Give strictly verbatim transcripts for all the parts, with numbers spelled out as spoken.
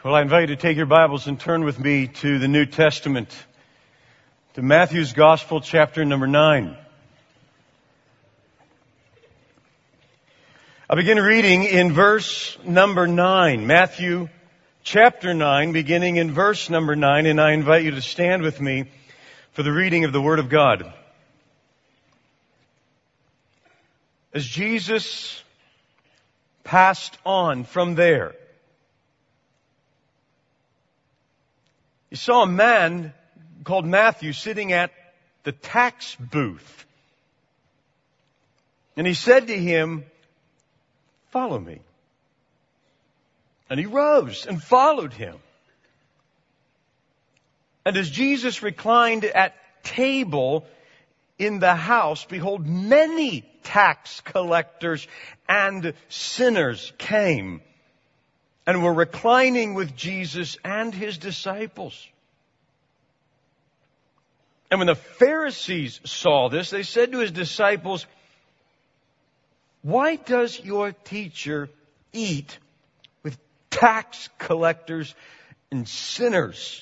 Well, I invite you to take your Bibles and turn with me to the New Testament, to Matthew's Gospel, chapter number nine. I begin reading in verse number nine, Matthew chapter nine, beginning in verse number nine, and I invite you to stand with me for the reading of the Word of God. As Jesus passed on from there, he saw a man called Matthew sitting at the tax booth. And he said to him, "Follow me." And he rose and followed him. And as Jesus reclined at table in the house, behold, many tax collectors and sinners came and were reclining with Jesus and His disciples. And when the Pharisees saw this, they said to His disciples, "Why does your teacher eat with tax collectors and sinners?"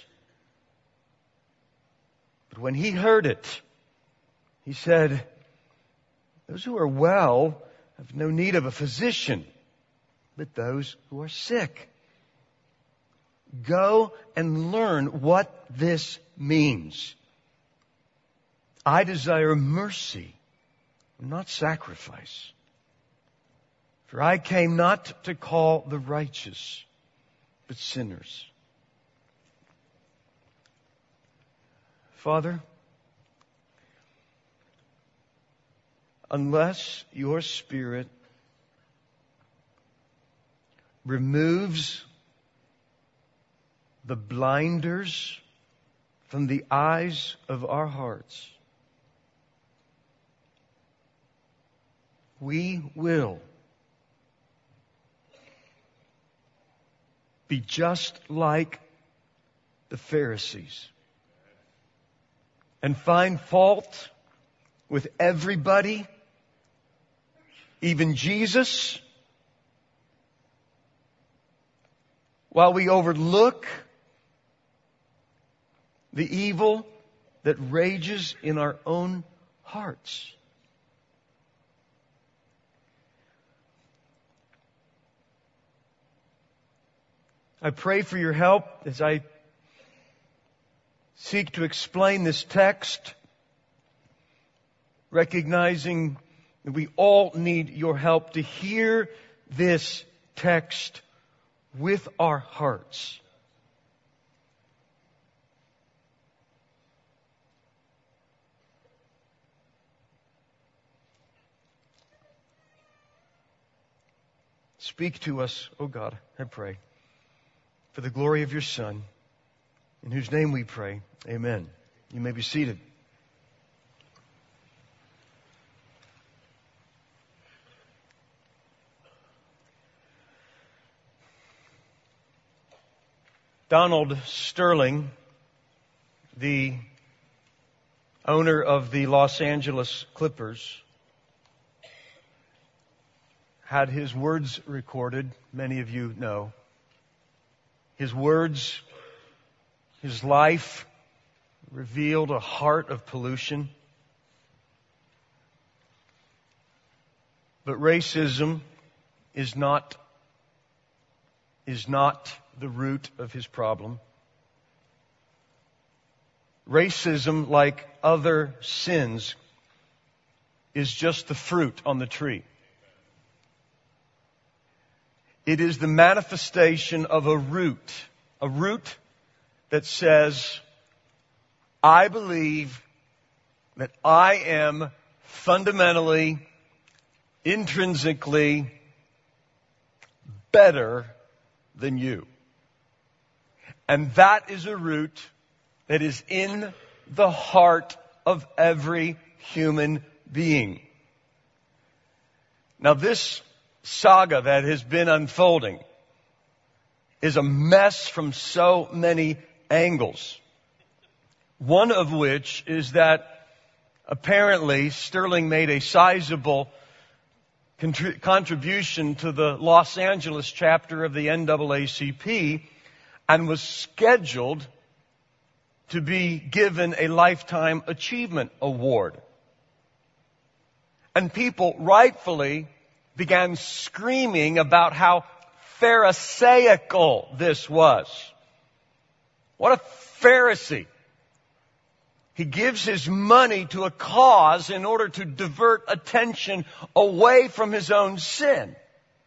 But when He heard it, He said, "Those who are well have no need of a physician, but those who are sick. Go and learn what this means. I desire mercy, not sacrifice. For I came not to call the righteous, but sinners." Father, unless your Spirit removes the blinders from the eyes of our hearts, we will be just like the Pharisees and find fault with everybody, even Jesus, while we overlook the evil that rages in our own hearts. I pray for your help as I seek to explain this text, recognizing that we all need your help to hear this text with our hearts. Speak to us, O God, I pray, for the glory of your Son, in whose name we pray. Amen. You may be seated. Donald Sterling, the owner of the Los Angeles Clippers, had his words recorded. Many of you know. His words, his life revealed a heart of pollution. But racism is not, is not the root of his problem. Racism, like other sins, is just the fruit on the tree. It is the manifestation of a root, a root that says, I believe that I am fundamentally, intrinsically better than you. And that is a root that is in the heart of every human being. Now, this saga that has been unfolding is a mess from so many angles. One of which is that apparently Sterling made a sizable contri- contribution to the Los Angeles chapter of the N double A C P and was scheduled to be given a Lifetime Achievement Award. And people rightfully began screaming about how Pharisaical this was. What a Pharisee. He gives his money to a cause in order to divert attention away from his own sin.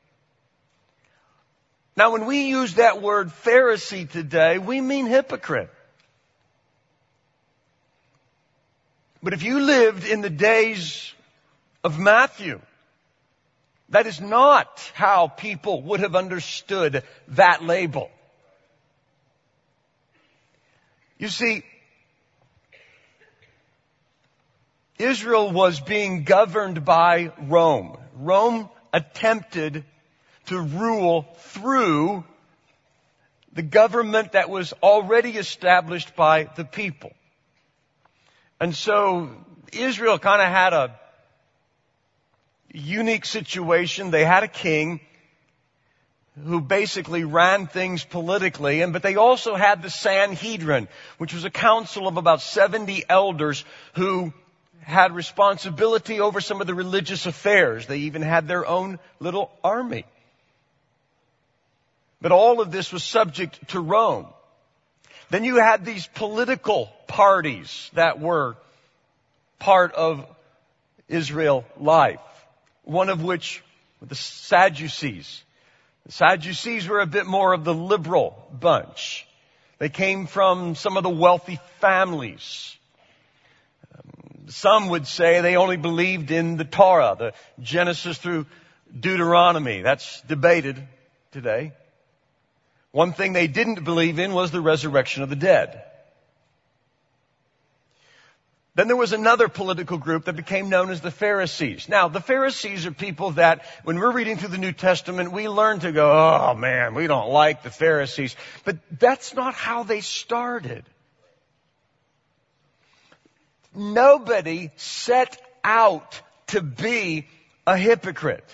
Now, when we use that word Pharisee today, we mean hypocrite. But if you lived in the days of Matthew, that is not how people would have understood that label. You see, Israel was being governed by Rome. Rome attempted to rule through the government that was already established by the people. And so Israel kind of had a unique situation. They had a king who basically ran things politically, and but they also had the Sanhedrin, which was a council of about seventy elders who had responsibility over some of the religious affairs. They even had their own little army. But all of this was subject to Rome. Then you had these political parties that were part of Israel life. One of which were the Sadducees. The Sadducees were a bit more of the liberal bunch. They came from some of the wealthy families. Some would say they only believed in the Torah, the Genesis through Deuteronomy. That's debated today. One thing they didn't believe in was the resurrection of the dead. Then there was another political group that became known as the Pharisees. Now, the Pharisees are people that, when we're reading through the New Testament, we learn to go, oh man, we don't like the Pharisees. But that's not how they started. Nobody set out to be a hypocrite.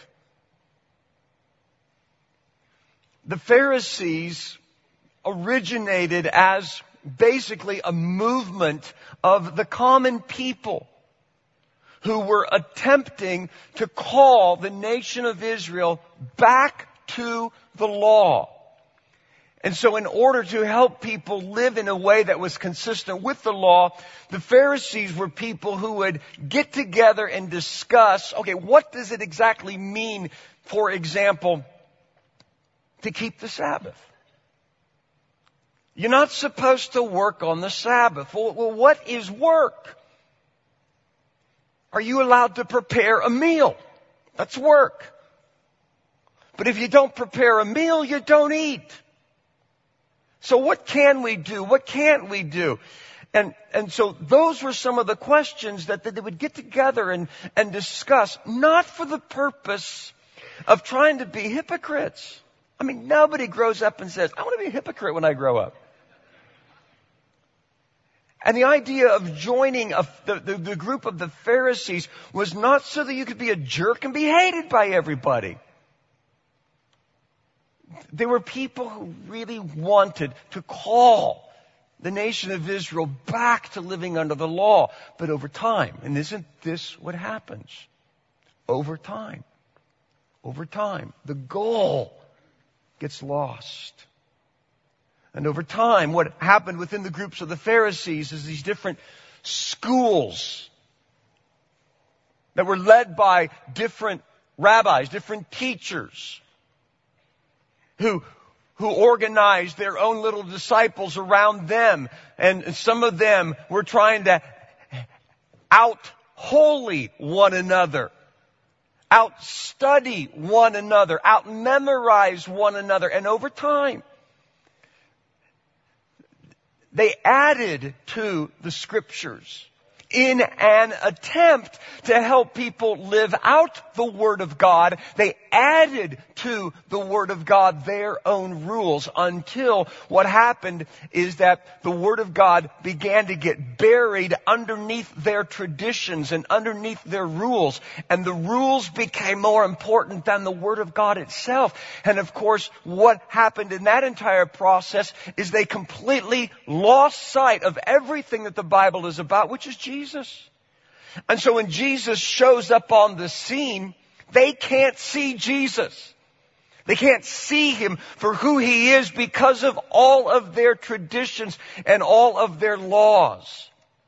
The Pharisees originated as basically a movement of the common people who were attempting to call the nation of Israel back to the law. And so in order to help people live in a way that was consistent with the law, the Pharisees were people who would get together and discuss, okay, what does it exactly mean, for example, to keep the Sabbath? You're not supposed to work on the Sabbath. Well, well, what is work? Are you allowed to prepare a meal? That's work. But if you don't prepare a meal, you don't eat. So what can we do? What can't we do? And, and so those were some of the questions that, that they would get together and, and discuss, not for the purpose of trying to be hypocrites. I mean, nobody grows up and says, I want to be a hypocrite when I grow up. And the idea of joining a, the, the, the group of the Pharisees was not so that you could be a jerk and be hated by everybody. There were people who really wanted to call the nation of Israel back to living under the law. But over time, and isn't this what happens? Over time, over time, the goal gets lost. And over time, what happened within the groups of the Pharisees is these different schools that were led by different rabbis, different teachers, who who organized their own little disciples around them. And some of them were trying to out-holy one another, out-study one another, out-memorize one another. And over time, they added to the Scriptures in an attempt to help people live out the Word of God. They added to the Word of God their own rules until what happened is that the Word of God began to get buried underneath their traditions and underneath their rules. And the rules became more important than the Word of God itself. And of course, what happened in that entire process is they completely lost sight of everything that the Bible is about, which is Jesus. And so when Jesus shows up on the scene, they can't see Jesus. They can't see Him for who He is because of all of their traditions and all of their laws.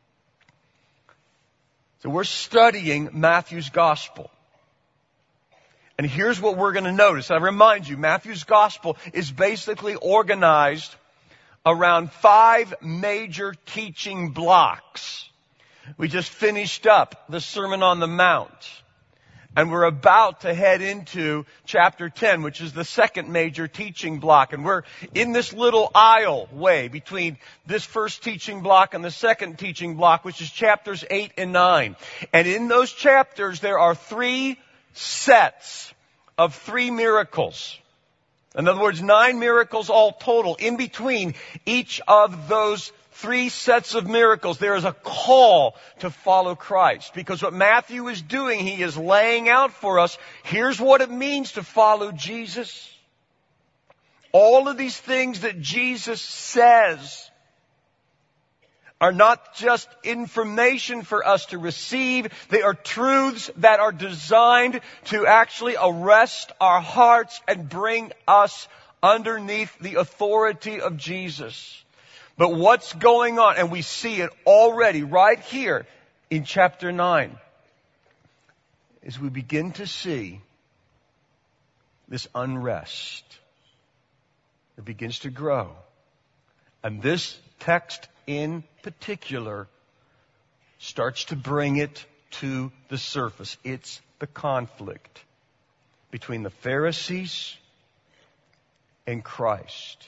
So we're studying Matthew's Gospel. And here's what we're going to notice. I remind you, Matthew's Gospel is basically organized around five major teaching blocks. We just finished up the Sermon on the Mount. And we're about to head into chapter ten, which is the second major teaching block. And we're in this little aisle way between this first teaching block and the second teaching block, which is chapters eight and nine. And in those chapters, there are three sets of three miracles. In other words, nine miracles all total. In between each of those three sets of miracles, there is a call to follow Christ. Because what Matthew is doing, he is laying out for us, here's what it means to follow Jesus. All of these things that Jesus says are not just information for us to receive. They are truths that are designed to actually arrest our hearts and bring us underneath the authority of Jesus. But what's going on, and we see it already right here in chapter nine, is we begin to see this unrest. It begins to grow. And this text in particular starts to bring it to the surface. It's the conflict between the Pharisees and Christ.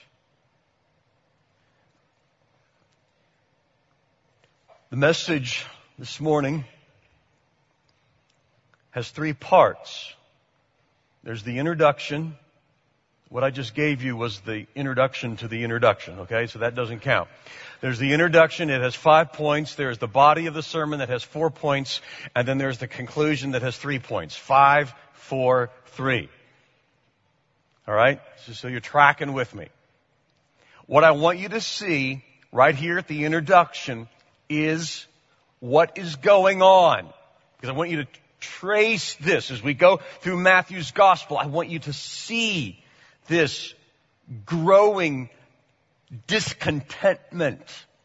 The message this morning has three parts. There's the introduction. What I just gave you was the introduction to the introduction, okay? So that doesn't count. There's the introduction. It has five points. There's the body of the sermon that has four points. And then there's the conclusion that has three points. Five, four, three. All right? So, so you're tracking with me. What I want you to see right here at the introduction is what is going on. Because I want you to trace this as we go through Matthew's Gospel. I want you to see this growing discontentment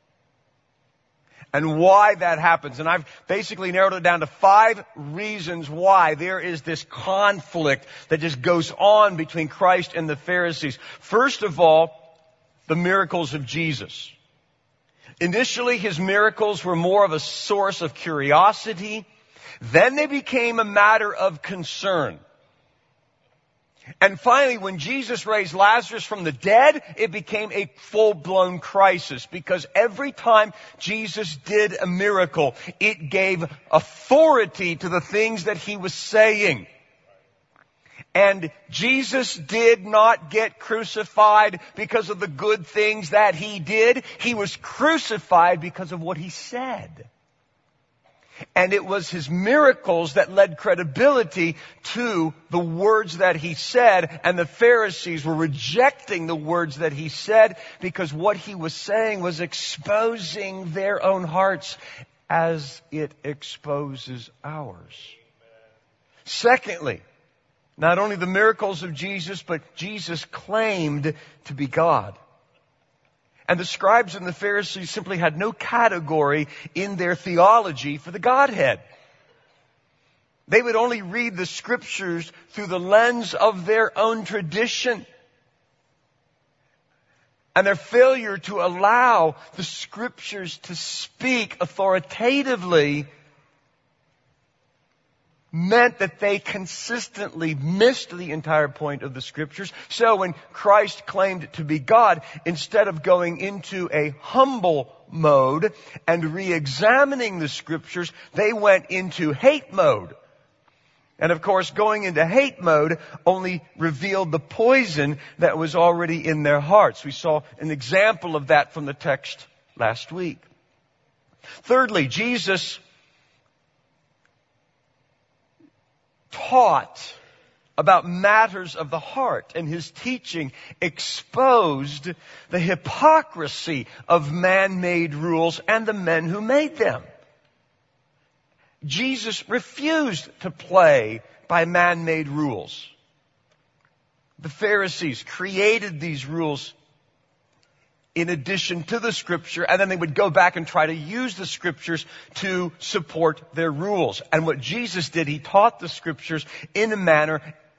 and why that happens. And I've basically narrowed it down to five reasons why there is this conflict that just goes on between Christ and the Pharisees. First of all, the miracles of Jesus. Initially, His miracles were more of a source of curiosity. Then they became a matter of concern. And finally, when Jesus raised Lazarus from the dead, it became a full-blown crisis. Because every time Jesus did a miracle, it gave authority to the things that He was saying. And Jesus did not get crucified because of the good things that He did. He was crucified because of what He said. And it was His miracles that led credibility to the words that He said. And the Pharisees were rejecting the words that He said because what He was saying was exposing their own hearts as it exposes ours. Secondly, not only the miracles of Jesus, but Jesus claimed to be God. And the scribes and the Pharisees simply had no category in their theology for the Godhead. They would only read the Scriptures through the lens of their own tradition. And their failure to allow the Scriptures to speak authoritatively meant that they consistently missed the entire point of the Scriptures. So when Christ claimed to be God, instead of going into a humble mode and re-examining the Scriptures, they went into hate mode. And of course, going into hate mode only revealed the poison that was already in their hearts. We saw an example of that from the text last week. Thirdly, Jesus taught about matters of the heart, and his teaching exposed the hypocrisy of man-made rules and the men who made them. Jesus refused to play by man-made rules. The Pharisees created these rules in addition to the Scripture, and then they would go back and try to use the Scriptures to support their rules. And what Jesus did, he taught the Scriptures in a manner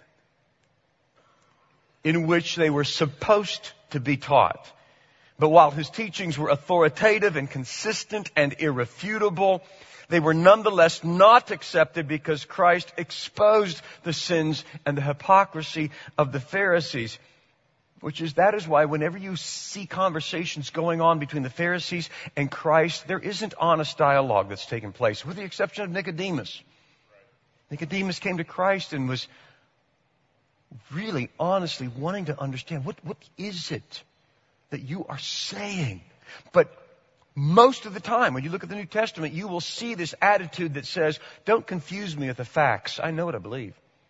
in which they were supposed to be taught. But while his teachings were authoritative and consistent and irrefutable, they were nonetheless not accepted because Christ exposed the sins and the hypocrisy of the Pharisees. Which is, that is why whenever you see conversations going on between the Pharisees and Christ, there isn't honest dialogue that's taking place, with the exception of Nicodemus. Nicodemus came to Christ and was really honestly wanting to understand, what, what is it that you are saying? But most of the time, when you look at the New Testament, you will see this attitude that says, don't confuse me with the facts. I know what I believe.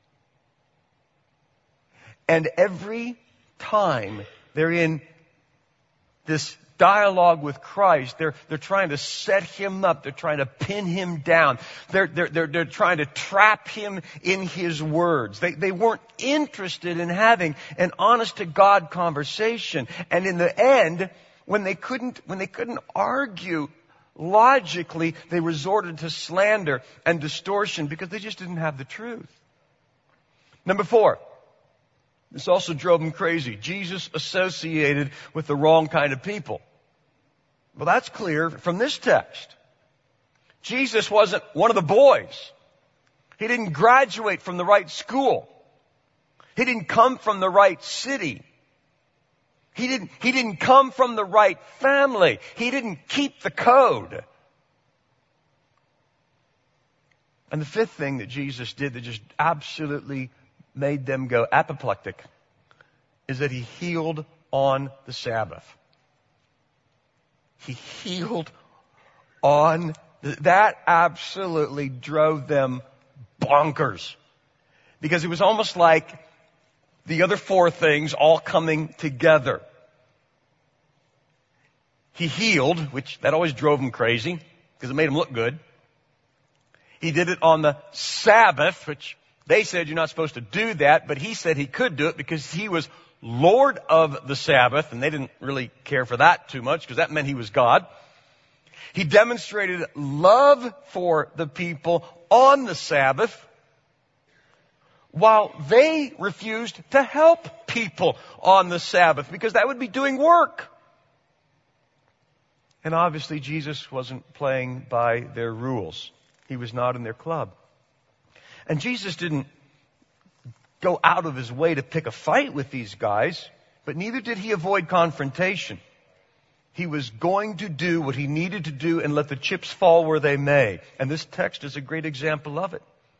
And every time they're in this dialogue with Christ, they're, they're trying to set him up. They're trying to pin him down. They're, they're, they're, they're trying to trap him in his words. They, they weren't interested in having an honest to God conversation. And in the end, when they couldn't, when they couldn't argue logically, they resorted to slander and distortion because they just didn't have the truth. Number four. This also drove them crazy. Jesus associated with the wrong kind of people. Well, that's clear from this text. Jesus wasn't one of the boys. He didn't graduate from the right school. He didn't come from the right city. He didn't, he didn't come from the right family. He didn't keep the code. And the fifth thing that Jesus did that just absolutely made them go apoplectic is that he healed on the Sabbath. He healed on the, that absolutely drove them bonkers, because it was almost like the other four things all coming together. He healed, which that always drove them crazy because it made them look good. He did it on the Sabbath, which they said you're not supposed to do that, but he said he could do it because he was Lord of the Sabbath, and they didn't really care for that too much because that meant he was God. He demonstrated love for the people on the Sabbath while they refused to help people on the Sabbath because that would be doing work. And obviously Jesus wasn't playing by their rules. He was not in their club. And Jesus didn't go out of his way to pick a fight with these guys, but neither did he avoid confrontation. He was going to do what he needed to do and let the chips fall where they may. And this text is a great example of it.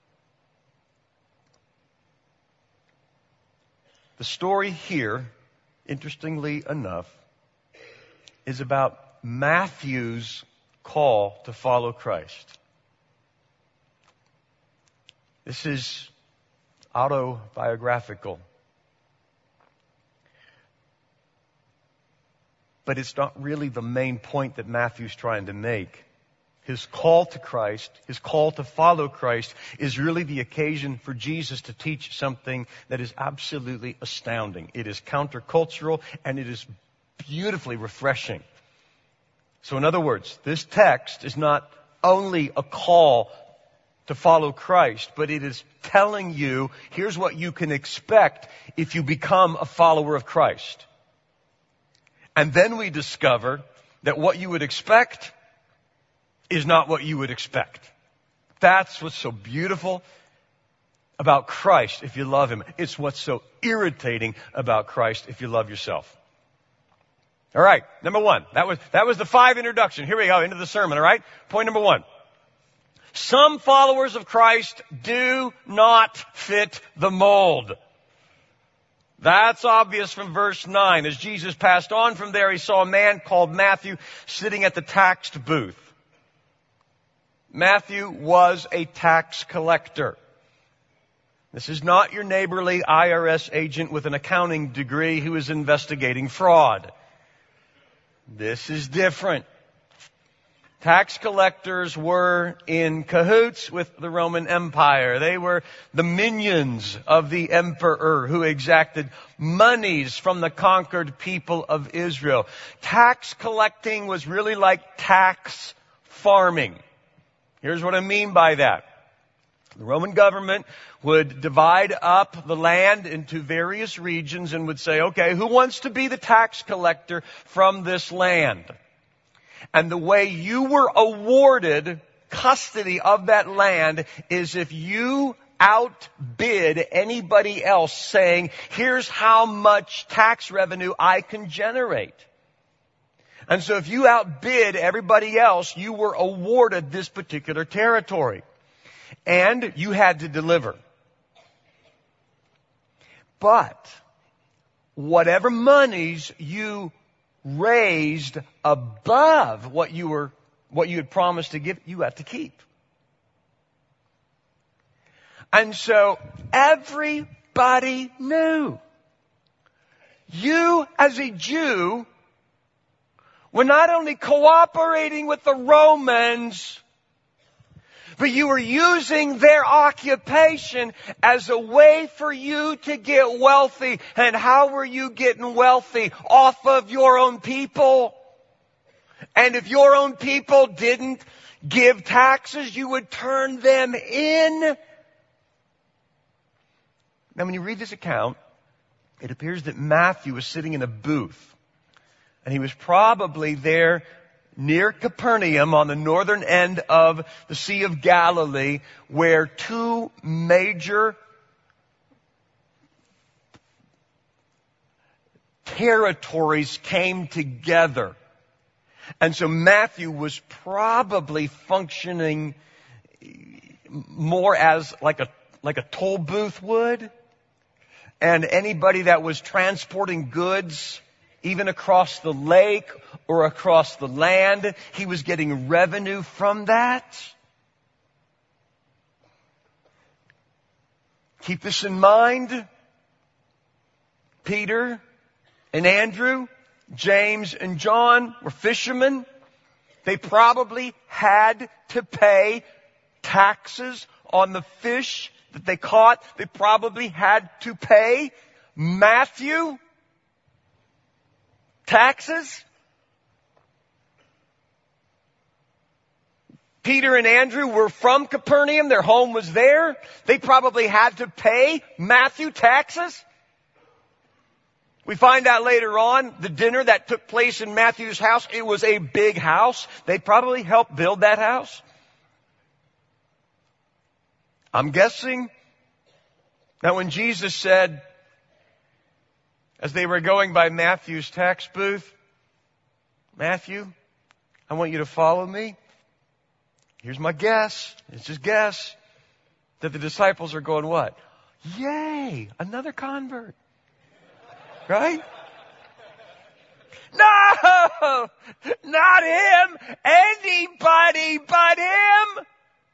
The story here, interestingly enough, is about Matthew's call to follow Christ. This is autobiographical. But it's not really the main point that Matthew's trying to make. His call to Christ, his call to follow Christ, is really the occasion for Jesus to teach something that is absolutely astounding. It is countercultural and it is beautifully refreshing. So in other words, this text is not only a call to follow Christ, but it is telling you, here's what you can expect if you become a follower of Christ. And then we discover that what you would expect is not what you would expect. That's what's so beautiful about Christ if you love him. It's what's so irritating about Christ if you love yourself. All right, number one. That was, that was the five introduction. Here we go into the sermon, all right? Point number one. Some followers of Christ do not fit the mold. That's obvious from verse nine. As Jesus passed on from there, he saw a man called Matthew sitting at the tax booth. Matthew was a tax collector. This is not your neighborly I R S agent with an accounting degree who is investigating fraud. This is different. Tax collectors were in cahoots with the Roman Empire. They were the minions of the emperor who exacted monies from the conquered people of Israel. Tax collecting was really like tax farming. Here's what I mean by that. The Roman government would divide up the land into various regions and would say, okay, who wants to be the tax collector from this land? And the way you were awarded custody of that land is if you outbid anybody else, saying, here's how much tax revenue I can generate. And so if you outbid everybody else, you were awarded this particular territory. And you had to deliver. But whatever monies you raised above what you were, what you had promised to give, you had to keep. And so everybody knew. You as a Jew were not only cooperating with the Romans, but you were using their occupation as a way for you to get wealthy. And how were you getting wealthy? Off of your own people. And if your own people didn't give taxes, you would turn them in. Now, when you read this account, it appears that Matthew was sitting in a booth. And he was probably there near Capernaum on the northern end of the Sea of Galilee, where two major territories came together. And so Matthew was probably functioning more as like a, like a toll booth would. And anybody that was transporting goods, even across the lake or across the land, he was getting revenue from that. Keep this in mind. Peter and Andrew, James and John were fishermen. They probably had to pay taxes on the fish that they caught. They probably had to pay. Matthew, taxes. Peter and Andrew were from Capernaum. Their home was there. They probably had to pay Matthew taxes. We find out later on the dinner that took place in Matthew's house, it was a big house. They probably helped build that house. I'm guessing that when Jesus said, as they were going by Matthew's tax booth, Matthew, I want you to follow me. Here's my guess. It's just guess. That the disciples are going, what? Yay! Another convert. Right? No! Not him! Anybody but him!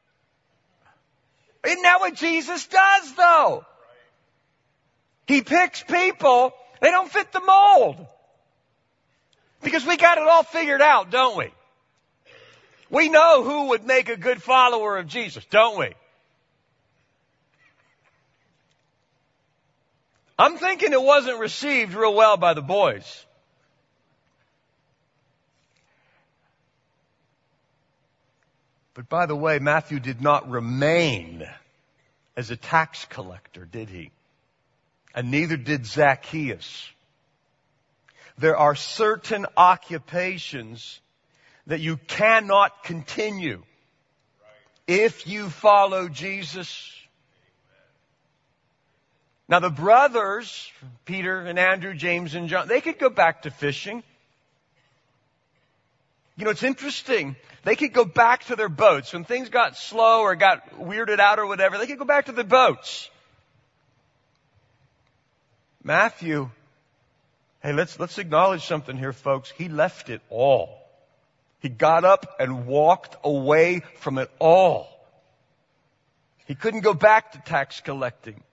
Isn't that what Jesus does, though? He picks people. They don't fit the mold. Because we got it all figured out, don't we? We know who would make a good follower of Jesus, don't we? I'm thinking it wasn't received real well by the boys. But by the way, Matthew did not remain as a tax collector, did he? And neither did Zacchaeus. There are certain occupations that you cannot continue if you follow Jesus. Now the brothers, Peter and Andrew, James and John, they could go back to fishing. You know, it's interesting. They could go back to their boats. When things got slow or got weirded out or whatever, they could go back to their boats. Matthew, hey, let's, let's acknowledge something here, folks. He left it all. He got up and walked away from it all. He couldn't go back to tax collecting.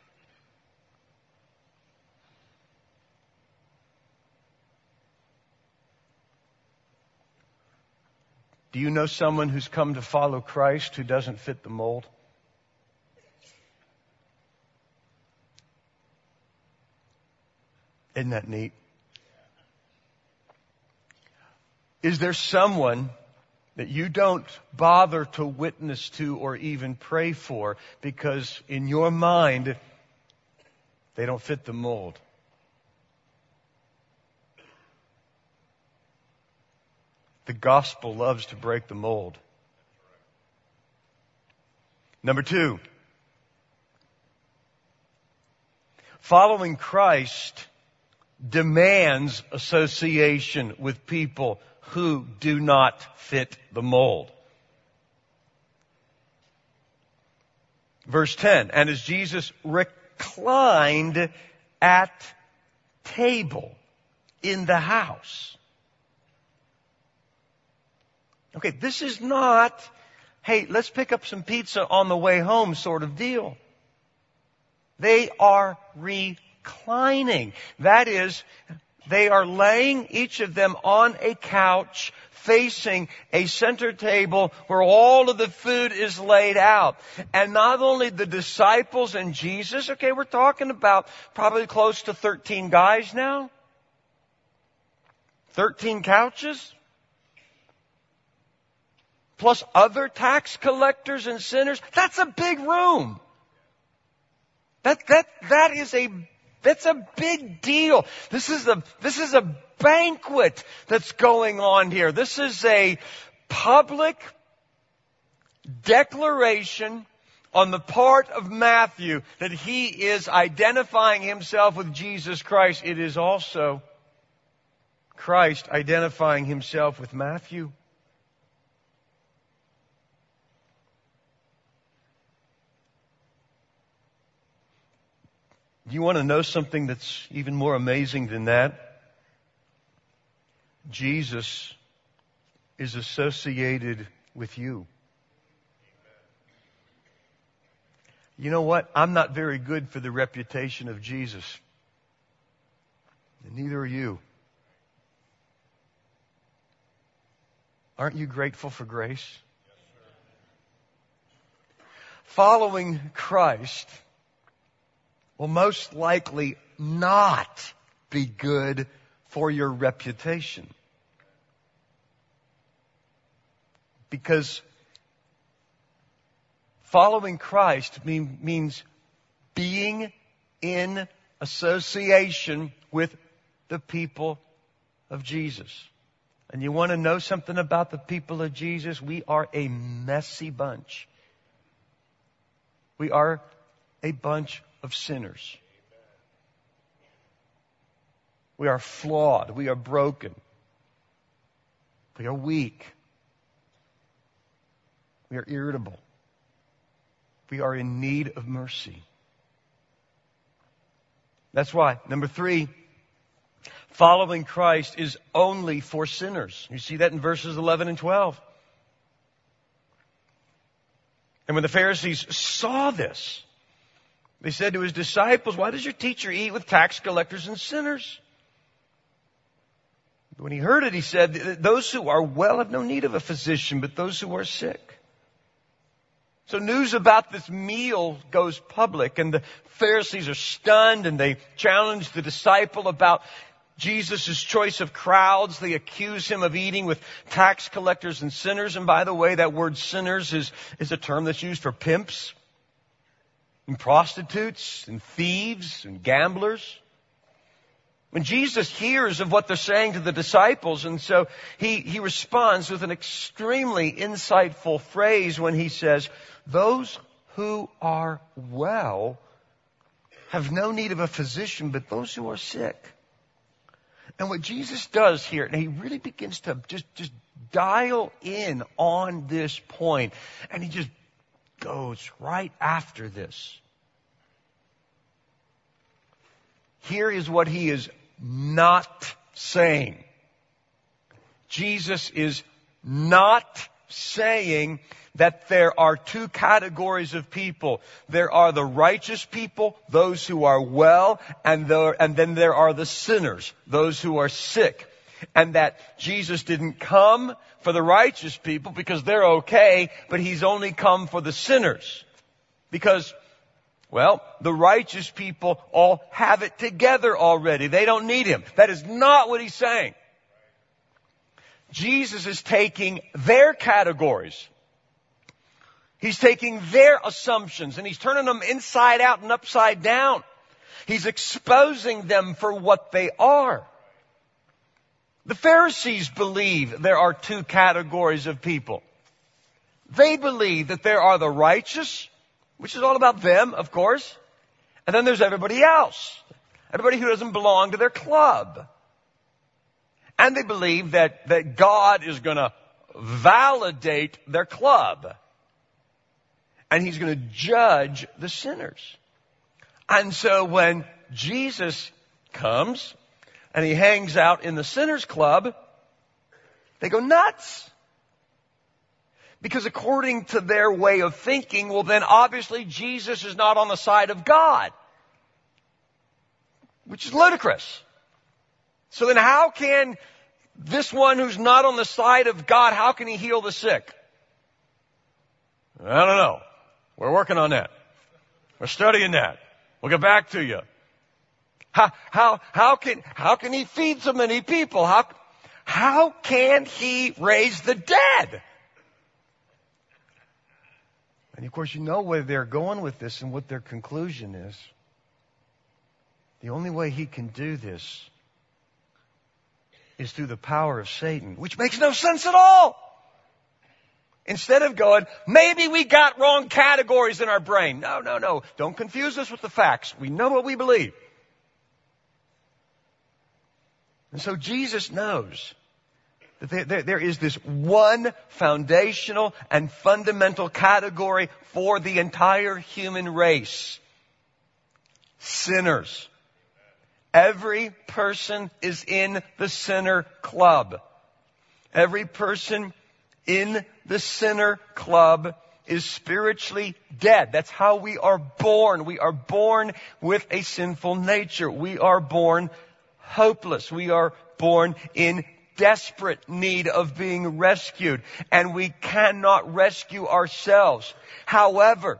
Do you know someone who's come to follow Christ who doesn't fit the mold? Isn't that neat? Is there someone that you don't bother to witness to or even pray for because in your mind they don't fit the mold? The gospel loves to break the mold. Number two, following Christ demands association with people who do not fit the mold. Verse ten, and as Jesus reclined at table in the house. Okay, this is not, hey, let's pick up some pizza on the way home sort of deal. They are reclining. That is, they are laying each of them on a couch facing a center table where all of the food is laid out. And not only the disciples and Jesus, okay, we're talking about probably close to thirteen guys now. thirteen couches. Plus other tax collectors and sinners. That's a big room. That, that, that is a, that's a big deal. This is a, this is a banquet that's going on here. This is a public declaration on the part of Matthew that he is identifying himself with Jesus Christ. It is also Christ identifying himself with Matthew. Do you want to know something that's even more amazing than that? Jesus is associated with you. You know what? I'm not very good for the reputation of Jesus. And neither are you. Aren't you grateful for grace? Following Christ will most likely not be good for your reputation. Because following Christ mean, means being in association with the people of Jesus. And you want to know something about the people of Jesus? We are a messy bunch. We are a bunch of sinners. We are flawed. We are broken. We are weak. We are irritable. We are in need of mercy. That's why, number three, following Christ is only for sinners. You see that in verses eleven and twelve. And when the Pharisees saw this, they said to his disciples, why does your teacher eat with tax collectors and sinners? When he heard it, he said, those who are well have no need of a physician, but those who are sick. So news about this meal goes public, and the Pharisees are stunned, and they challenge the disciple about Jesus' choice of crowds. They accuse him of eating with tax collectors and sinners. And by the way, that word sinners is, is a term that's used for pimps and prostitutes and thieves and gamblers. When Jesus hears of what they're saying to the disciples, and so he, he responds with an extremely insightful phrase when he says, those who are well have no need of a physician, but those who are sick. And what Jesus does here, and he really begins to just, just dial in on this point. And he just goes right after this. Here is what he is not saying. Jesus is not saying that there are two categories of people. There are the righteous people, those who are well, and, the, and then there are the sinners, those who are sick. And that Jesus didn't come for the righteous people because they're okay, but he's only come for the sinners. Because, well, the righteous people all have it together already. They don't need him. That is not what he's saying. Jesus is taking their categories. He's taking their assumptions and he's turning them inside out and upside down. He's exposing them for what they are. The Pharisees believe there are two categories of people. They believe that there are the righteous, which is all about them, of course, and then there's everybody else. Everybody who doesn't belong to their club. And they believe that, that God is going to validate their club. And he's going to judge the sinners. And so when Jesus comes and he hangs out in the sinners club, they go nuts. Because according to their way of thinking, well then obviously Jesus is not on the side of God. Which is ludicrous. So then how can this one who's not on the side of God, how can he heal the sick? I don't know. We're working on that. We're studying that. We'll get back to you. How, how, how can, how can he feed so many people? How, how can he raise the dead? And of course, you know where they're going with this and what their conclusion is. The only way he can do this is through the power of Satan, which makes no sense at all. Instead of going, maybe we got wrong categories in our brain. No, no, no. Don't confuse us with the facts. We know what we believe. And so Jesus knows that there, there, there is this one foundational and fundamental category for the entire human race. Sinners. Every person is in the sinner club. Every person in the sinner club is spiritually dead. That's how we are born. We are born with a sinful nature. We are born hopeless. We are born in desperate need of being rescued. And we cannot rescue ourselves. However,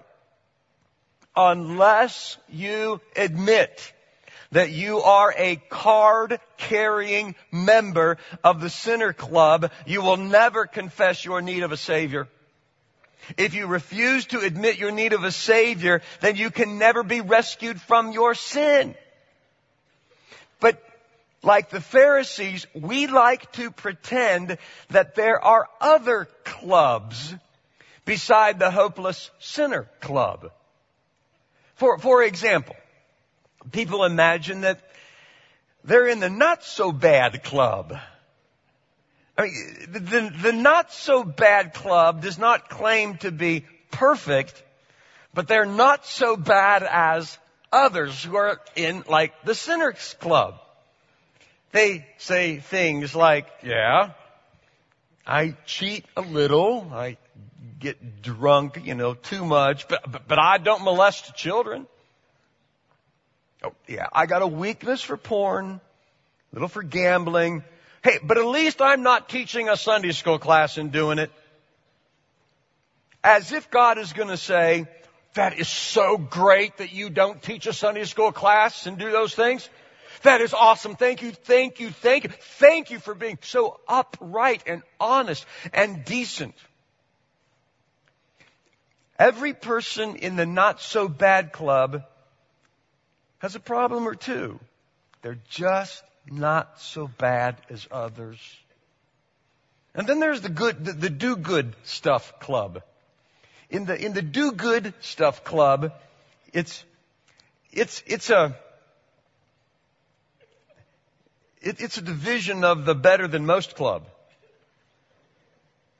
unless you admit that you are a card-carrying member of the sinner club, you will never confess your need of a Savior. If you refuse to admit your need of a Savior, then you can never be rescued from your sin. But like the Pharisees, we like to pretend that there are other clubs beside the hopeless sinner club. For, for example, people imagine that they're in the not-so-bad club. I mean, the, the not-so-bad club does not claim to be perfect, but they're not so bad as others who are in, like, the sinners club. They say things like, yeah, I cheat a little, I get drunk, you know, too much, but, but, but I don't molest children. Oh, yeah, I got a weakness for porn, a little for gambling. Hey, but at least I'm not teaching a Sunday school class and doing it. As if God is going to say, that is so great that you don't teach a Sunday school class and do those things. That is awesome. Thank you, thank you, thank you. Thank you for being so upright and honest and decent. Every person in the not so bad club has a problem or two. They're just not so bad as others. And then there's the good, the, the do good stuff club. In the, in the do good stuff club, it's, it's, it's a, it, it's a division of the better than most club.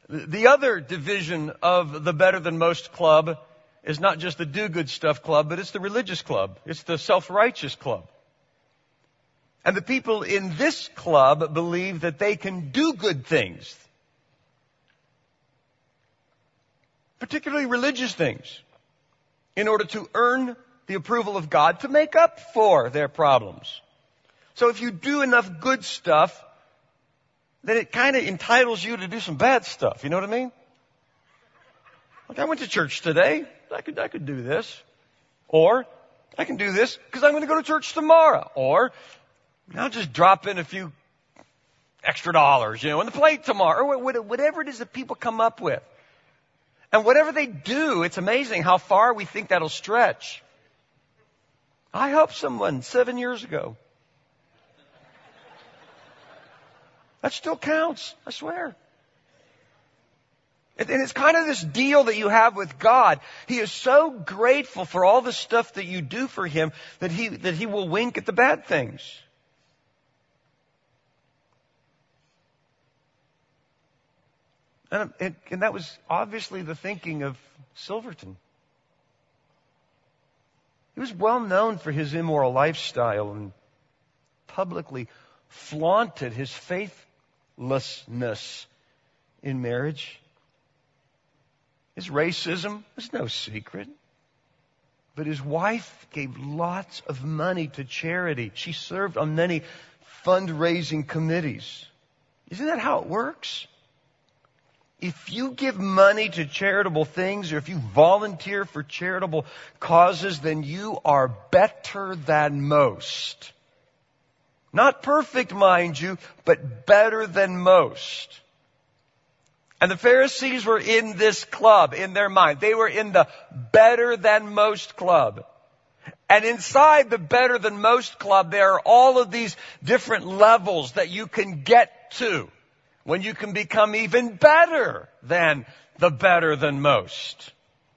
The other division of the Better Than Most club is not just the do-good stuff club, but it's the religious club. It's the self-righteous club. And the people in this club believe that they can do good things, particularly religious things, in order to earn the approval of God to make up for their problems. So if you do enough good stuff, then it kind of entitles you to do some bad stuff. You know what I mean? Like, I went to church today. I could, I could do this. Or, I can do this because I'm going to go to church tomorrow. Or, I'll just drop in a few extra dollars, you know, in the plate tomorrow. Or whatever it is that people come up with. And whatever they do, it's amazing how far we think that'll stretch. I helped someone seven years ago. That still counts, I swear. And it's kind of this deal that you have with God. He is so grateful for all the stuff that you do for Him that He, that He will wink at the bad things. And, and, and that was obviously the thinking of Silverton. He was well known for his immoral lifestyle and publicly flaunted his faithlessness in marriage. His racism was no secret. But his wife gave lots of money to charity. She served on many fundraising committees. Isn't that how it works? If you give money to charitable things, or if you volunteer for charitable causes, then you are better than most. Not perfect, mind you, but better than most. And the Pharisees were in this club in their mind. They were in the better than most club. And inside the better than most club, there are all of these different levels that you can get to when you can become even better than the better than most.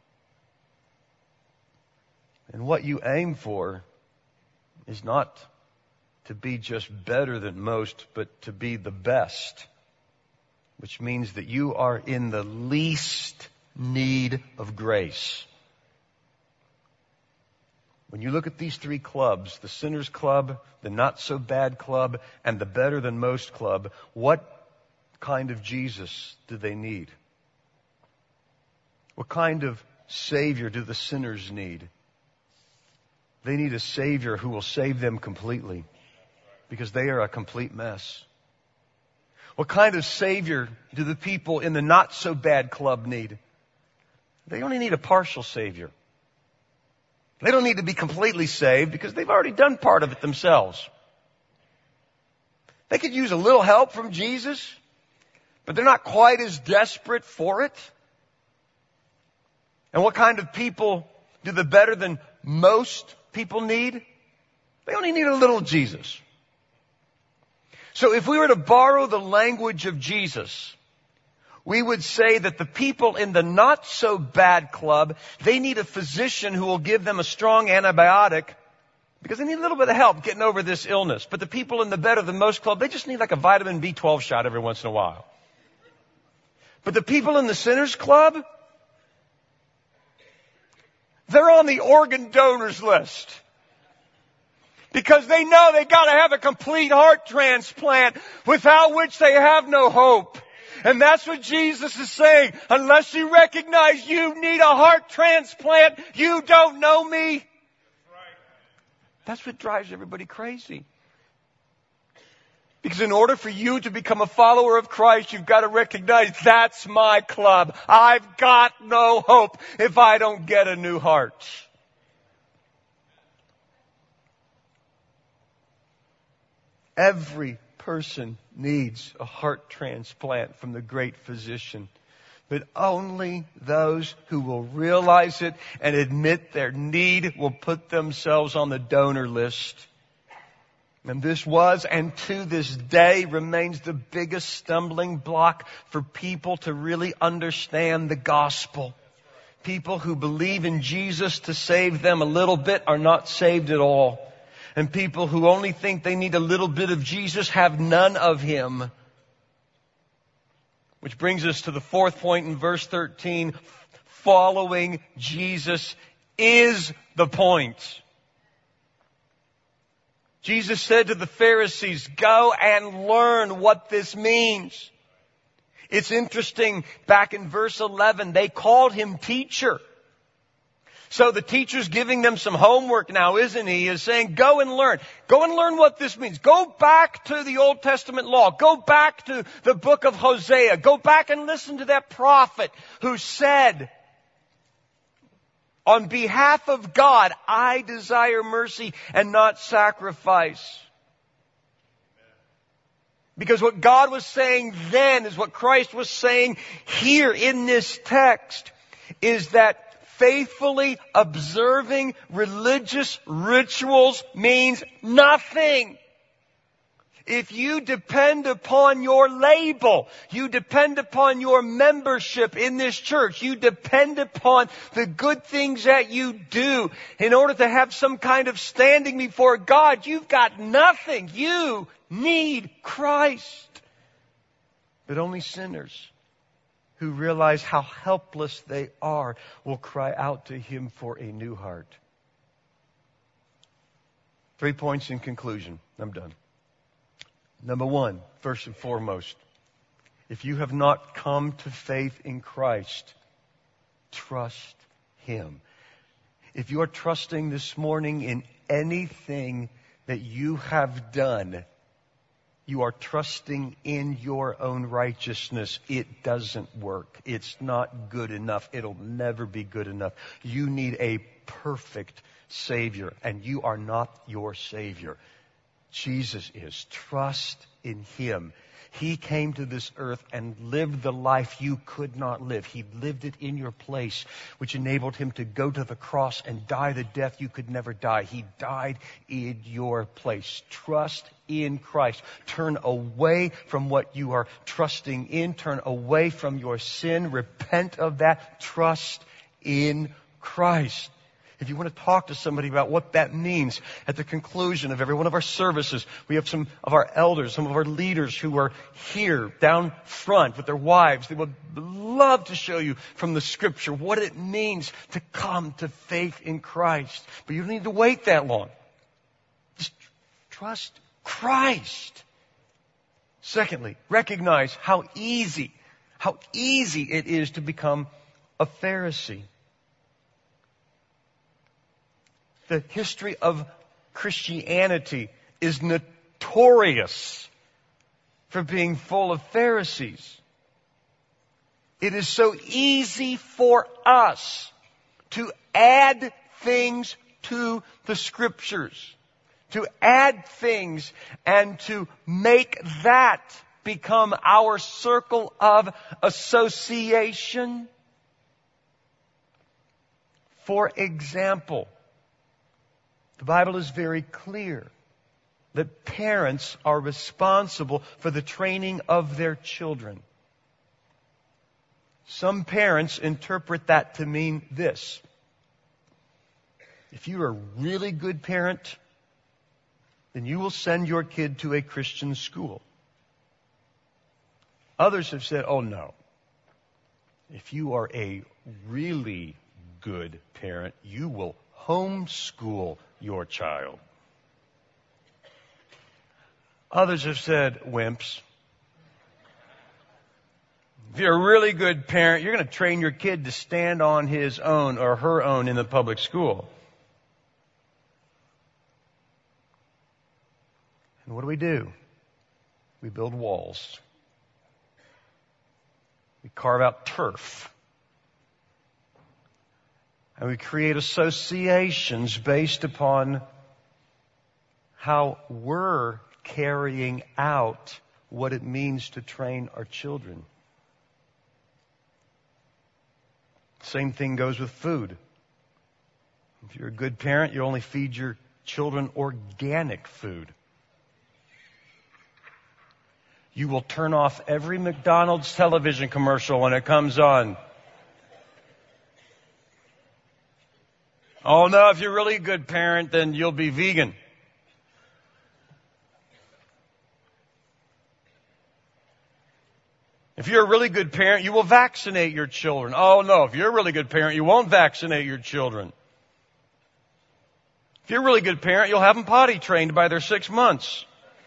And what you aim for is not to be just better than most, but to be the best. Which means that you are in the least need of grace. When you look at these three clubs, the Sinners Club, the Not So Bad Club, and the Better Than Most Club, what kind of Jesus do they need? What kind of Savior do the sinners need? They need a Savior who will save them completely, because they are a complete mess. What kind of Savior do the people in the Not So Bad Club need? They only need a partial Savior. They don't need to be completely saved because they've already done part of it themselves. They could use a little help from Jesus, but they're not quite as desperate for it. And what kind of people do the better than most people need? They only need a little Jesus. So if we were to borrow the language of Jesus, we would say that the people in the Not So Bad Club, they need a physician who will give them a strong antibiotic because they need a little bit of help getting over this illness. But the people in the Better Than Most Club, they just need like a vitamin B twelve shot every once in a while. But the people in the Sinners Club, they're on the organ donors list. Because they know they gotta have a complete heart transplant, without which they have no hope. And that's what Jesus is saying. Unless you recognize you need a heart transplant, you don't know me. That's what drives everybody crazy. Because in order for you to become a follower of Christ, you've got to recognize that's my club. I've got no hope if I don't get a new heart. Every person needs a heart transplant from the great physician. But only those who will realize it and admit their need will put themselves on the donor list. And this was, and to this day remains, the biggest stumbling block for people to really understand the gospel. People who believe in Jesus to save them a little bit are not saved at all. And people who only think they need a little bit of Jesus have none of Him. Which brings us to the fourth point in verse thirteen. Following Jesus is the point. Jesus said to the Pharisees, go and learn what this means. It's interesting, back in verse eleven, they called him teacher. So the teacher's giving them some homework now, isn't he? He is saying, go and learn. Go and learn what this means. Go back to the Old Testament law. Go back to the book of Hosea. Go back and listen to that prophet who said, on behalf of God, I desire mercy and not sacrifice. Because what God was saying then is what Christ was saying here in this text, is that faithfully observing religious rituals means nothing. If you depend upon your label, you depend upon your membership in this church, you depend upon the good things that you do in order to have some kind of standing before God, you've got nothing. You need Christ. But only sinners who realize how helpless they are will cry out to Him for a new heart. Three points in conclusion. I'm done. Number one, first and foremost, if you have not come to faith in Christ, trust Him. If you are trusting this morning in anything that you have done, you are trusting in your own righteousness. It doesn't work. It's not good enough. It'll never be good enough. You need a perfect Savior, and you are not your Savior. Jesus is. Trust in Him. He came to this earth and lived the life you could not live. He lived it in your place, which enabled Him to go to the cross and die the death you could never die. He died in your place. Trust in Christ. Turn away from what you are trusting in. Turn away from your sin. Repent of that. Trust in Christ. If you want to talk to somebody about what that means, at the conclusion of every one of our services, we have some of our elders, some of our leaders who are here down front with their wives. They would love to show you from the Scripture what it means to come to faith in Christ. But you don't need to wait that long. Just trust Christ. Secondly, recognize how easy, how easy it is to become a Pharisee. The history of Christianity is notorious for being full of Pharisees. It is so easy for us to add things to the Scriptures, to add things and to make that become our circle of association. For example, the Bible is very clear that parents are responsible for the training of their children. Some parents interpret that to mean this. If you're a really good parent, then you will send your kid to a Christian school. Others have said, oh no. If you are a really good parent, you will homeschool your child. Others have said, wimps. If you're a really good parent, you're going to train your kid to stand on his own or her own in the public school. And what do we do? We build walls. We carve out turf. And we create associations based upon how we're carrying out what it means to train our children. Same thing goes with food. If you're a good parent, you only feed your children organic food. You will turn off every McDonald's television commercial when it comes on. Oh no, if you're really a good parent, then you'll be vegan. If you're a really good parent, you will vaccinate your children. Oh no, if you're a really good parent, you won't vaccinate your children. If you're a really good parent, you'll have them potty trained by their six months.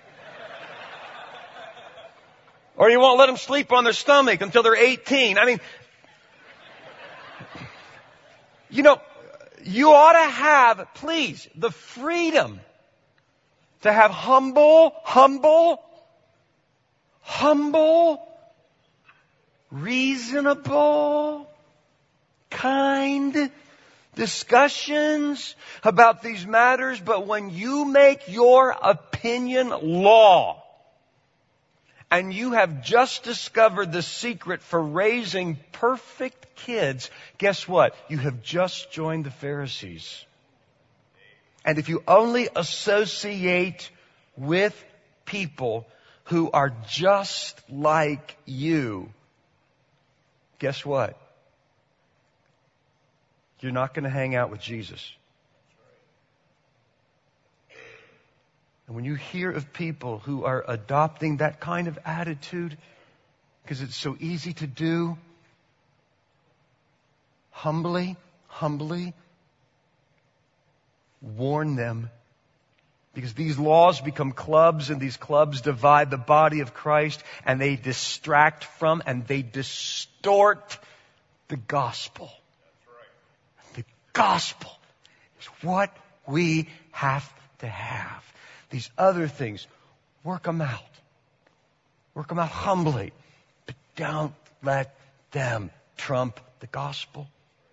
Or you won't let them sleep on their stomach until they're eighteen. I mean, you know, you ought to have, please, the freedom to have humble, humble, humble, reasonable, kind discussions about these matters. But when you make your opinion law, and you have just discovered the secret for raising perfect kids, guess what? You have just joined the Pharisees. And if you only associate with people who are just like you, guess what? You're not going to hang out with Jesus. And when you hear of people who are adopting that kind of attitude, because it's so easy to do, humbly, humbly, warn them. Because these laws become clubs, and these clubs divide the body of Christ, and they distract from and they distort the gospel. That's right. The gospel is what we have to have. These other things, work them out. Work them out humbly. But don't let them trump the gospel.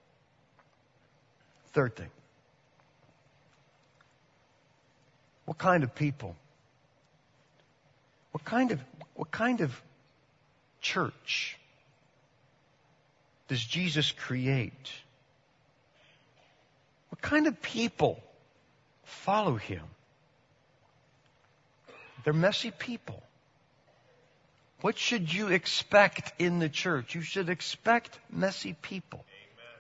Third thing. What kind of people? What kind of, what kind of church does Jesus create? What kind of people follow Him? They're messy people. What should you expect in the church? You should expect messy people. Amen.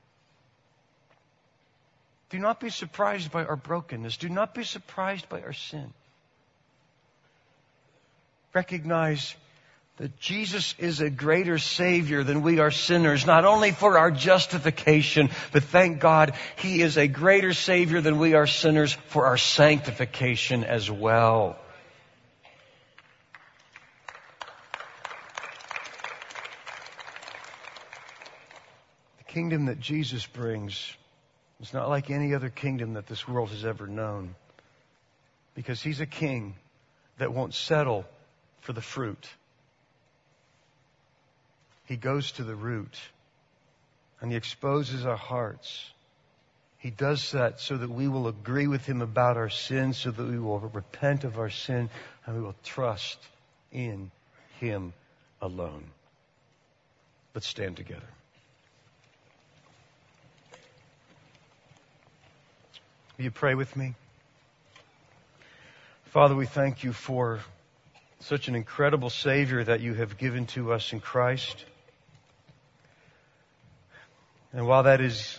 Do not be surprised by our brokenness. Do not be surprised by our sin. Recognize that Jesus is a greater Savior than we are sinners, not only for our justification, but thank God He is a greater Savior than we are sinners for our sanctification as well. The kingdom that Jesus brings is not like any other kingdom that this world has ever known, because He's a king that won't settle for the fruit. He goes to the root, and He exposes our hearts. He does that so that we will agree with Him about our sin, so that we will repent of our sin, and we will trust in Him alone. Let's stand together. Will you pray with me? Father, we thank You for such an incredible Savior that You have given to us in Christ. And while that is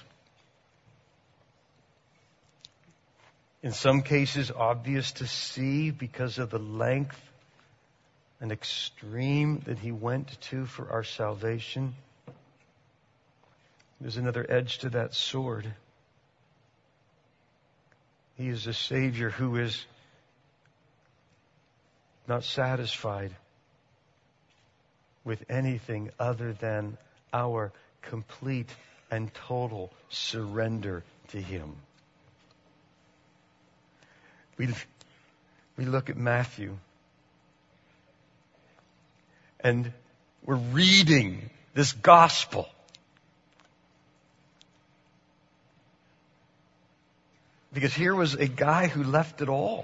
in some cases obvious to see because of the length and extreme that He went to for our salvation, there's another edge to that sword. He is a Savior who is not satisfied with anything other than our complete and total surrender to Him. We, we look at Matthew, and we're reading this gospel. Because here was a guy who left it all.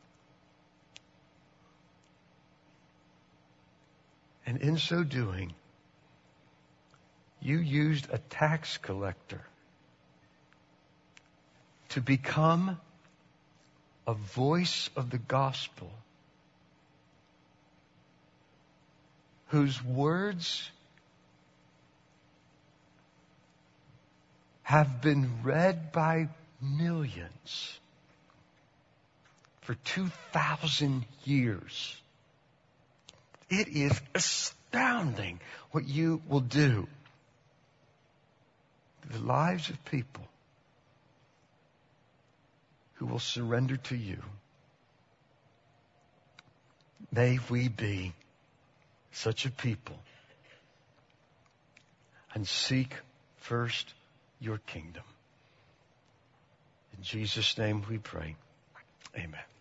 And in so doing, You used a tax collector to become a voice of the gospel, whose words have been read by millions for two thousand years. It is astounding. astounding what you will do to the lives of people who will surrender to you. May we be such a people and seek first your kingdom. In Jesus' name we pray. Amen.